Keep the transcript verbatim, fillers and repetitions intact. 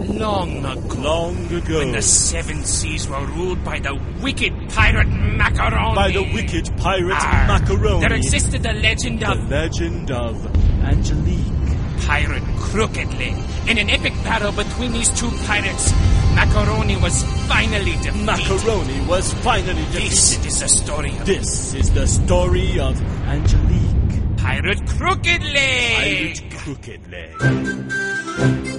long ago. Long ago. When the seven seas were ruled by the wicked pirate Macaroni. By the wicked pirate Arr, Macaroni. There existed the legend The of legend of Angelique. Pirate Crooked Leg. In an epic battle between these two pirates, Macaroni was finally defeated. Macaroni was finally defeated. This is the story of This is the story of Angelique. Pirate Crooked Leg. Pirate Crooked Leg.